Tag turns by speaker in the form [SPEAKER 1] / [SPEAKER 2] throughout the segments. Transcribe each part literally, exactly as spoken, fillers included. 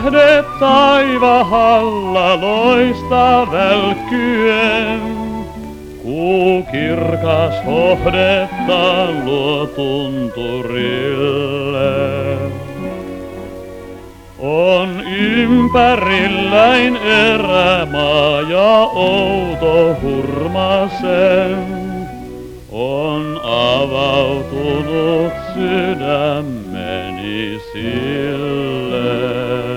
[SPEAKER 1] tähdet taivahalla loista välkkyen. Kuu kirkas hohdettaan luo tunturille. On ympärilläin erämaa ja outo hurmasen. On avautunut sydämeni sille.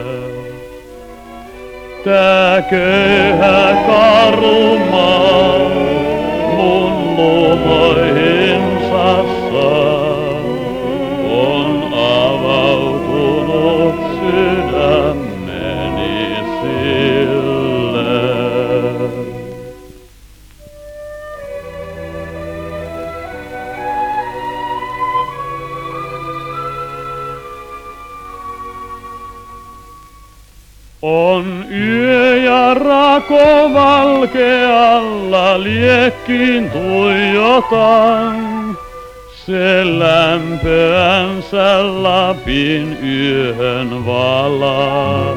[SPEAKER 1] Tää köyhä karu maa mun lumoihinsa saa. On avautunut sydämeni sille. On yö ja rako valkealla liekkiin tuijotan. Se lämpöänsä Lapin yöhön valaa.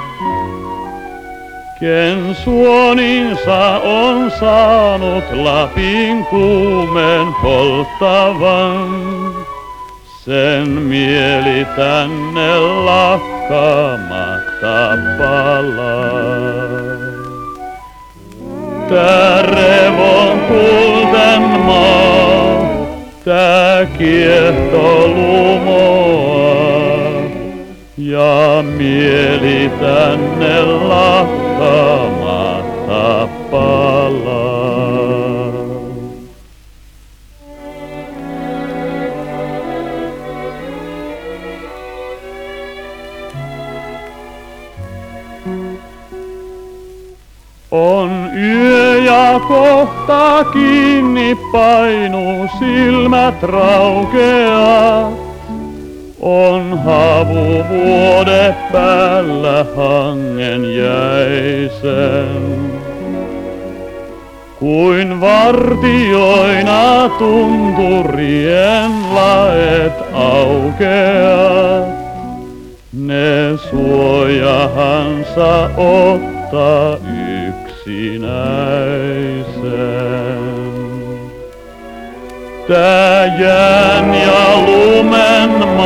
[SPEAKER 1] Ken suoninsa on saanut Lapin kuumen polttavan. Sen mieli tänne lakkaamatta palaa. Tää revon kulten maa, tää kiehto lumoa. Ja mieli tänne lakkaamatta palaa. On yö ja kohta kiinni painuu silmät raukeaa. On havu vuode päällä hangen jäisen. Kuin vartioina tunturien laet aukeaa. Ne suojahansa ottaa yksinäisen. Tää jään ja lumen